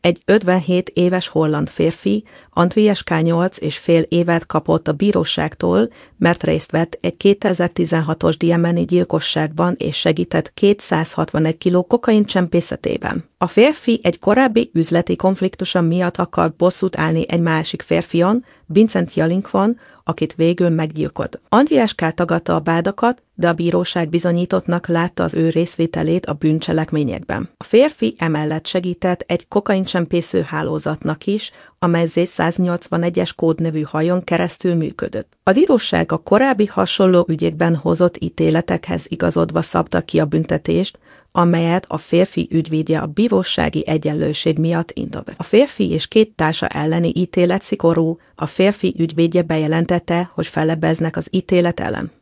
Egy 57 éves holland férfi Andries K. 8,5 évet kapott a bíróságtól, mert részt vett egy 2016-os diemeni gyilkosságban és segített 261 kg kokain csempészetében. A férfi egy korábbi üzleti konfliktusa miatt akart bosszút állni egy másik férfion, Vincent Jalinkvon, akit végül meggyilkolt. Andries K. tagadta a vádakat, de a bíróság bizonyítottnak látta az ő részvételét a bűncselekményekben. A férfi emellett segített egy kokaincsempésző hálózatnak is, amely Z181-es kódnevű hajón keresztül működött. A bíróság a korábbi hasonló ügyekben hozott ítéletekhez igazodva szabta ki a büntetést, amelyet a férfi ügyvédje a bírósági egyenlőség miatt indokolt. A férfi és két társa elleni ítélet szigorú, a férfi ügyvédje bejelentette, hogy fellebbeznek az ítélet ellen.